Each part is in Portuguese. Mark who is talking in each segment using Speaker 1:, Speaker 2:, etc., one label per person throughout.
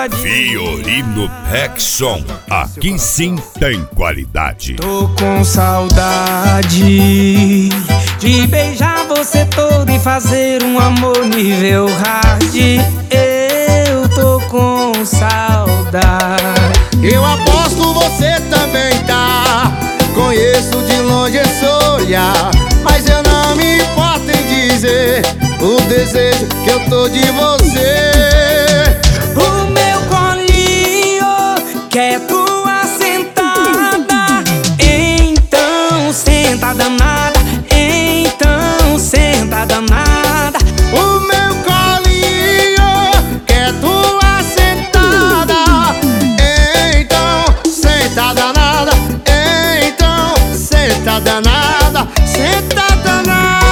Speaker 1: saudade.
Speaker 2: Fiorino Rexon, aqui sim tem qualidade.
Speaker 1: Tô com saudade de beijar você todo e fazer um amor nível hard. Eu tô com saudade.
Speaker 3: Eu aposto você também tá. Conheço de longe esse olhar, mas eu não me importo em dizer o desejo que eu tô de você.
Speaker 1: O meu colinho quer tua sentada, então senta danada, então senta danada.
Speaker 3: O meu colinho quer tua sentada, então senta danada, então senta danada, senta danada.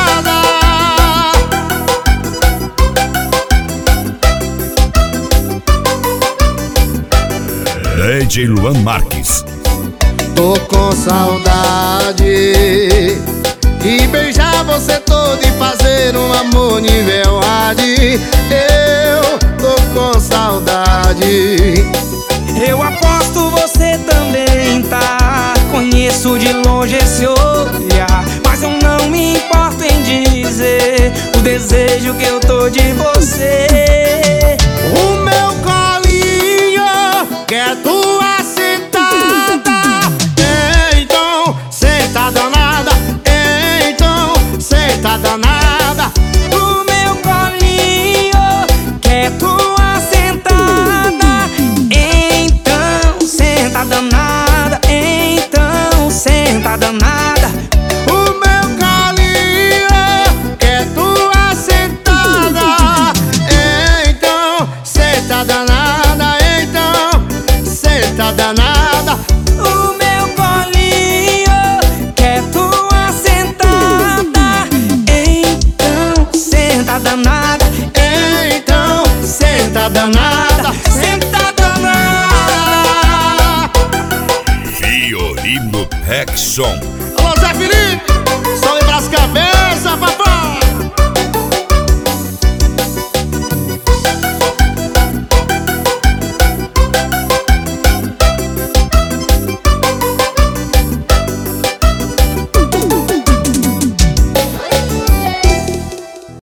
Speaker 2: DJ Luan Marques.
Speaker 3: Tô com saudade de beijar você todo e fazer um amor nível hard. Eu tô com saudade.
Speaker 1: Eu aposto você também tá. Conheço de longe esse olhar, mas eu não me importo em dizer o desejo que eu tô de você.
Speaker 3: O meu colinho quer tua sentada, então senta danada, então senta danada.
Speaker 1: O meu colinho quer tua sentada, então senta danada, então senta danada.
Speaker 3: O meu colinho quer tua sentada, então senta danada, então senta danada.
Speaker 1: O meu colinho quer tua sentada, então senta danada,
Speaker 3: Então senta danada, senta danada.
Speaker 2: Fiorino Rexon.